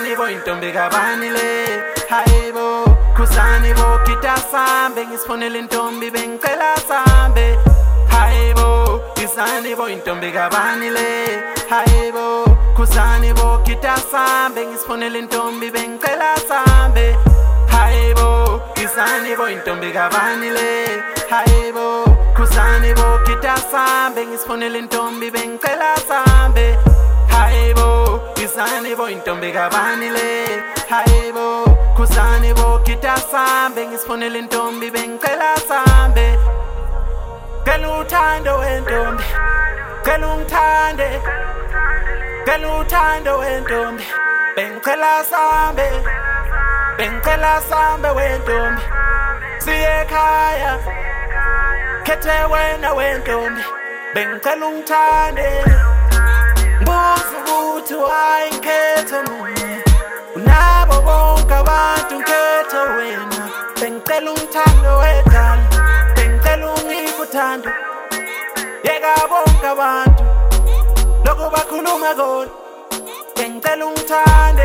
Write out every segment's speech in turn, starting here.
Kusani bo intombi kabani le Hayibo Kusani bo kita sambe Ngisfonela intombi bengicela sambe Hayibo Kusani bo intombi kabani le Hayibo Kusani bo kita sambe Ngisfonela intombi bengicela sambe Hayibo Kusani bo intombi kabani le Hayibo Kusani bo kita sambe Ngisfonela intombi bengicela sambe Hayibo Kusani bo intombi kabani le Hayibo Kusani bo kita sambe Ngisfonela intombi bengicela sambe Geluthando wentombi Gelungithande Geluthando wentombi bengicela sambe Bengicela sambe wentombi siye ekhaya Khethe wena wentombi bengicela ungithande Buza ukuthi why ngikhethe mina Unabo bonke abantu ngikhethe wena Bengicela ungithando wedala Bengicela ungiphe uthando Yeka bonke abantu Lokhu bakhuluma kona Bengicela ungithande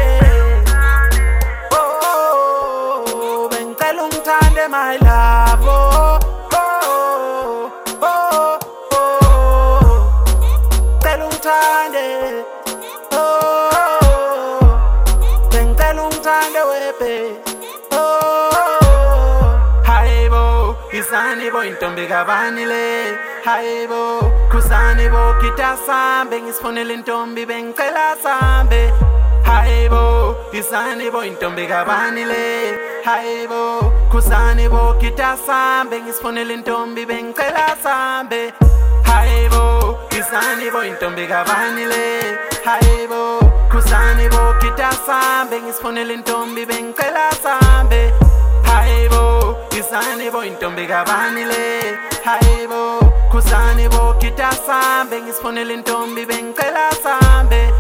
Oh Bengicela ungithande my love Oh Oh Oh Bengicela ungithande Kusani bo intombi kabani le Hayibo Kusani bo kita sambe Ngisfonela intombi bengicela sambe Hayibo Kusani bo intombi kabani le Hayibo Kusani bo kita sambe Ngisfonela intombi bengicela sambe Hayibo Kusani bo intombi kabani le Hayibo Kusani bo kita sambe Ngisfonela intombi bengicela sambe Hayibo Kusani bo intombi kabani le Hayibo Kusani bo kita sambe Ngisfonela intombi bengicela sambe